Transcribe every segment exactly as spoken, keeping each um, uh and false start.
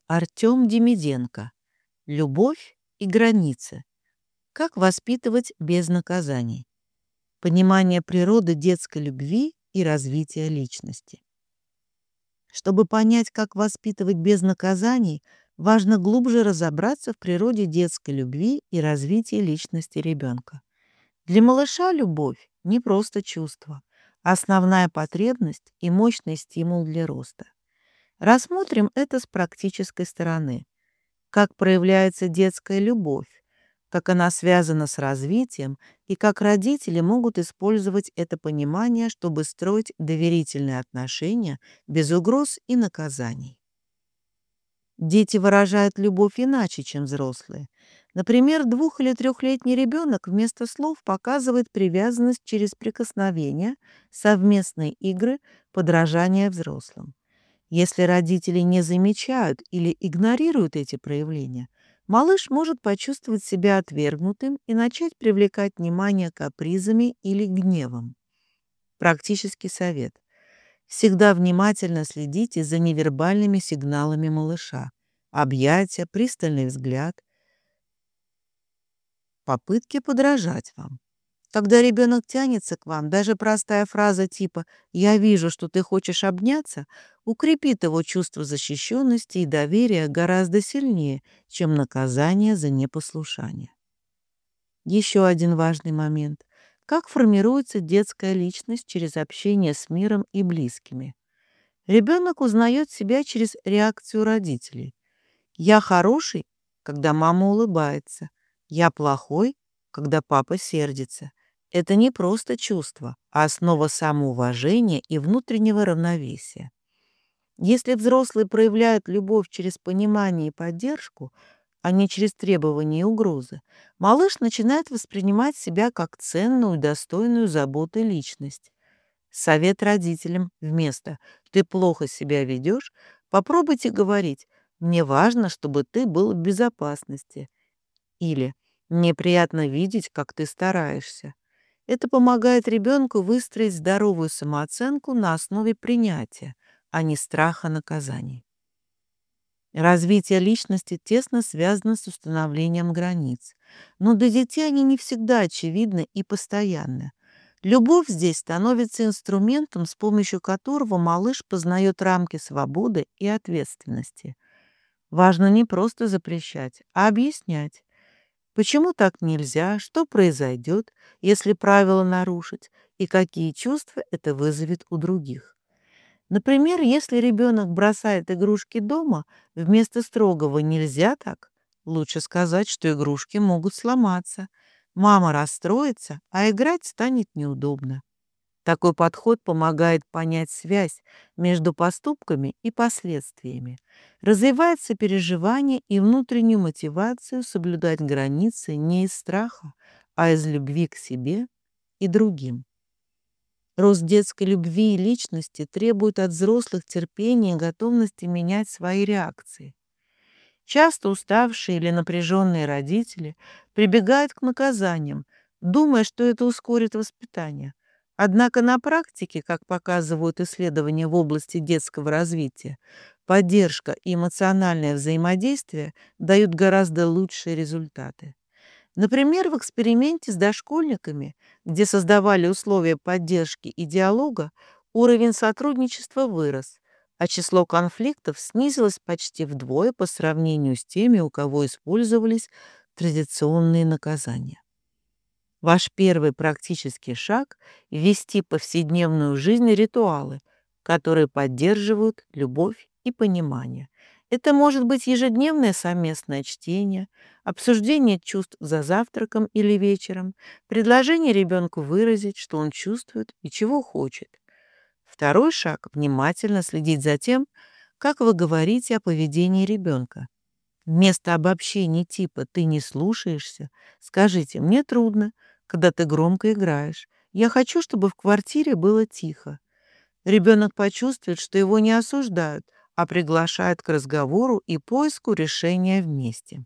Артем Демиденко. Любовь и границы. Как воспитывать без наказаний. Понимание природы детской любви и развития личности. Чтобы понять, как воспитывать без наказаний, важно глубже разобраться в природе детской любви и развития личности ребенка. Для малыша любовь не просто чувство, а основная потребность и мощный стимул для роста. Рассмотрим это с практической стороны. Как проявляется детская любовь, как она связана с развитием и как родители могут использовать это понимание, чтобы строить доверительные отношения без угроз и наказаний. Дети выражают любовь иначе, чем взрослые. Например, двух- или трехлетний ребенок вместо слов показывает привязанность через прикосновения, совместные игры, подражание взрослым. Если родители не замечают или игнорируют эти проявления, малыш может почувствовать себя отвергнутым и начать привлекать внимание капризами или гневом. Практический совет. Всегда внимательно следите за невербальными сигналами малыша. Объятия, пристальный взгляд, попытки подражать вам. Когда ребенок тянется к вам, даже простая фраза типа «я вижу, что ты хочешь обняться» укрепит его чувство защищенности и доверия гораздо сильнее, чем наказание за непослушание. Еще один важный момент. Как формируется детская личность через общение с миром и близкими? Ребенок узнает себя через реакцию родителей. «Я хороший», когда мама улыбается. «Я плохой», когда папа сердится. Это не просто чувство, а основа самоуважения и внутреннего равновесия. Если взрослые проявляют любовь через понимание и поддержку, а не через требования и угрозы, малыш начинает воспринимать себя как ценную, достойную заботы личность. Совет родителям вместо «ты плохо себя ведешь» попробуйте говорить «мне важно, чтобы ты был в безопасности» или «мне приятно видеть, как ты стараешься». Это помогает ребенку выстроить здоровую самооценку на основе принятия, а не страха наказаний. Развитие личности тесно связано с установлением границ. Но для детей они не всегда очевидны и постоянны. Любовь здесь становится инструментом, с помощью которого малыш познает рамки свободы и ответственности. Важно не просто запрещать, а объяснять. Почему так нельзя, что произойдет, если правила нарушить, и какие чувства это вызовет у других. Например, если ребенок бросает игрушки дома, вместо строгого «нельзя так», лучше сказать, что игрушки могут сломаться. Мама расстроится, а играть станет неудобно. Такой подход помогает понять связь между поступками и последствиями. Развивается переживание и внутреннюю мотивацию соблюдать границы не из страха, а из любви к себе и другим. Рост детской любви и личности требует от взрослых терпения и готовности менять свои реакции. Часто уставшие или напряженные родители прибегают к наказаниям, думая, что это ускорит воспитание. Однако на практике, как показывают исследования в области детского развития, поддержка и эмоциональное взаимодействие дают гораздо лучшие результаты. Например, в эксперименте с дошкольниками, где создавали условия поддержки и диалога, уровень сотрудничества вырос, а число конфликтов снизилось почти вдвое по сравнению с теми, у кого использовались традиционные наказания. Ваш первый практический шаг — ввести в повседневную жизнь ритуалы, которые поддерживают любовь и понимание. Это может быть ежедневное совместное чтение, обсуждение чувств за завтраком или вечером, предложение ребенку выразить, что он чувствует и чего хочет. Второй шаг — внимательно следить за тем, как вы говорите о поведении ребенка. Вместо обобщений типа «ты не слушаешься» скажите «мне трудно, когда ты громко играешь. Я хочу, чтобы в квартире было тихо». Ребенок почувствует, что его не осуждают, а приглашают к разговору и поиску решения вместе.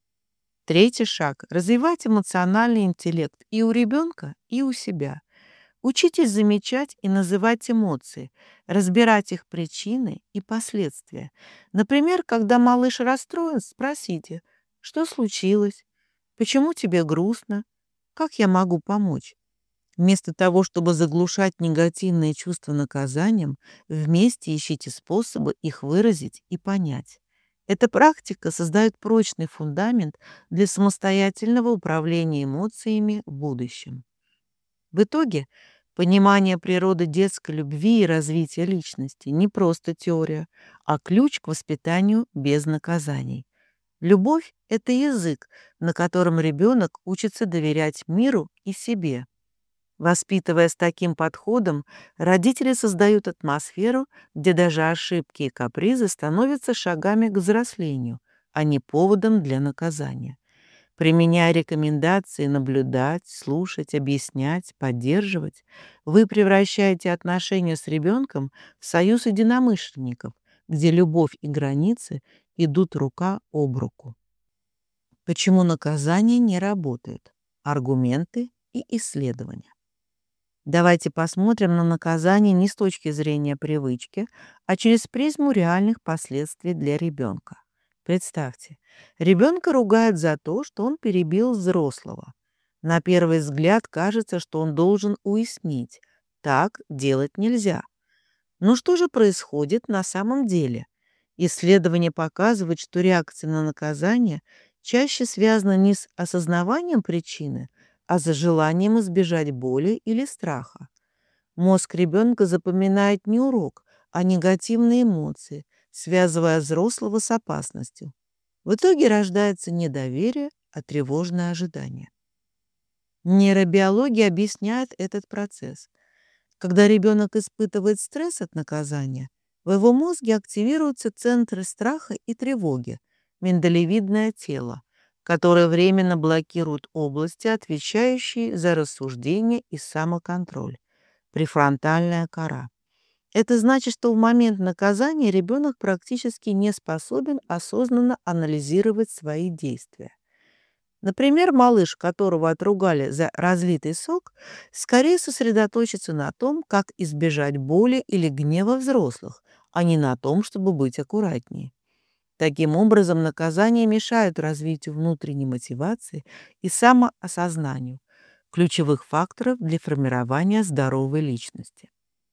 Третий шаг — развивать эмоциональный интеллект и у ребенка, и у себя. Учитесь замечать и называть эмоции, разбирать их причины и последствия. Например, когда малыш расстроен, спросите, что случилось, почему тебе грустно, как я могу помочь. Вместо того, чтобы заглушать негативные чувства наказанием, вместе ищите способы их выразить и понять. Эта практика создает прочный фундамент для самостоятельного управления эмоциями в будущем. В итоге понимание природы детской любви и развития личности не просто теория, а ключ к воспитанию без наказаний. Любовь– это язык, на котором ребенок учится доверять миру и себе. Воспитывая с таким подходом, родители создают атмосферу, где даже ошибки и капризы становятся шагами к взрослению, а не поводом для наказания. Применяя рекомендации наблюдать, слушать, объяснять, поддерживать, вы превращаете отношения с ребенком в союз единомышленников, где любовь и границы идут рука об руку. Почему наказание не работает? Аргументы и исследования. Давайте посмотрим на наказание не с точки зрения привычки, а через призму реальных последствий для ребенка. Представьте, ребенка ругают за то, что он перебил взрослого. На первый взгляд кажется, что он должен уяснить, так делать нельзя. Но что же происходит на самом деле? Исследования показывают, что реакция на наказание чаще связана не с осознаванием причины, а с желанием избежать боли или страха. Мозг ребенка запоминает не урок, а негативные эмоции, связывая взрослого с опасностью. В итоге рождается не доверие, а тревожное ожидание. Нейробиология объясняет этот процесс. Когда ребенок испытывает стресс от наказания, в его мозге активируются центры страха и тревоги, миндалевидное тело, которые временно блокируют области, отвечающие за рассуждение и самоконтроль, префронтальная кора. Это значит, что в момент наказания ребенок практически не способен осознанно анализировать свои действия. Например, малыш, которого отругали за разлитый сок, скорее сосредоточится на том, как избежать боли или гнева взрослых, а не на том, чтобы быть аккуратнее. Таким образом, наказания мешают развитию внутренней мотивации и самоосознанию, ключевых факторов для формирования здоровой личности.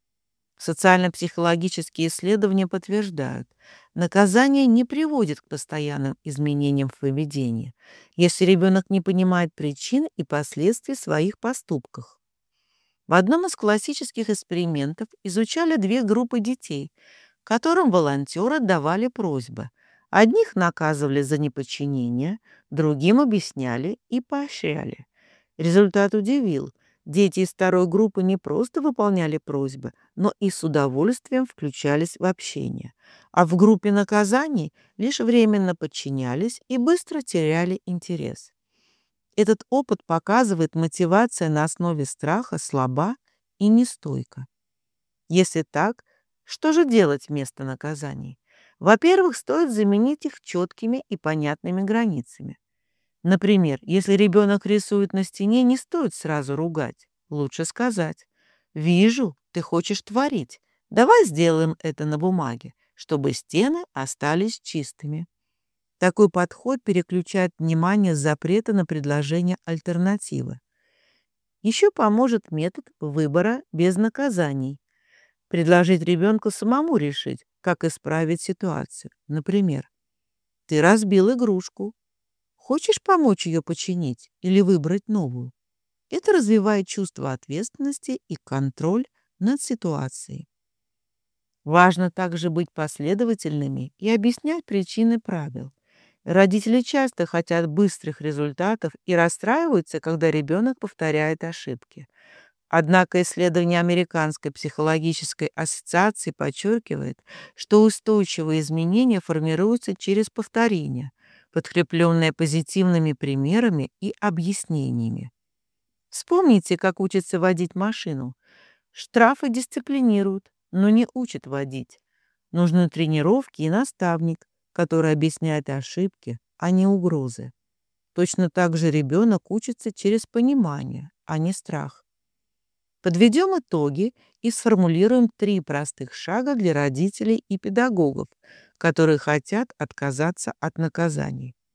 Социально-психологические исследования подтверждают, наказание не приводит к постоянным изменениям в поведении, если ребенок не понимает причин и последствий своих поступков. В одном из классических экспериментов изучали две группы детей, которым волонтеры давали просьбы. Одних наказывали за неподчинение, другим объясняли и поощряли. Результат удивил. Дети из второй группы не просто выполняли просьбы, но и с удовольствием включались в общение. А в группе наказаний лишь временно подчинялись и быстро теряли интерес. Этот опыт показывает, мотивация на основе страха слаба и нестойка. Если так, что же делать вместо наказаний? Во-первых, стоит заменить их четкими и понятными границами. Например, если ребенок рисует на стене, не стоит сразу ругать. Лучше сказать: «Вижу, ты хочешь творить. Давай сделаем это на бумаге, чтобы стены остались чистыми». Такой подход переключает внимание с запрета на предложение альтернативы. Еще поможет метод выбора без наказаний. Предложить ребенку самому решить, как исправить ситуацию. Например, ты разбил игрушку. Хочешь помочь ее починить или выбрать новую? Это развивает чувство ответственности и контроль над ситуацией. Важно также быть последовательными и объяснять причины правил. Родители часто хотят быстрых результатов и расстраиваются, когда ребенок повторяет ошибки. Однако исследование Американской психологической ассоциации подчеркивает, что устойчивые изменения формируются через повторение, подкрепленное позитивными примерами и объяснениями. Вспомните, как учатся водить машину. Штрафы дисциплинируют, но не учат водить. Нужны тренировки и наставник, который объясняет ошибки, а не угрозы. Точно так же ребенок учится через понимание, а не страх. Подведем итоги и сформулируем три простых шага для родителей и педагогов, которые хотят отказаться от наказаний.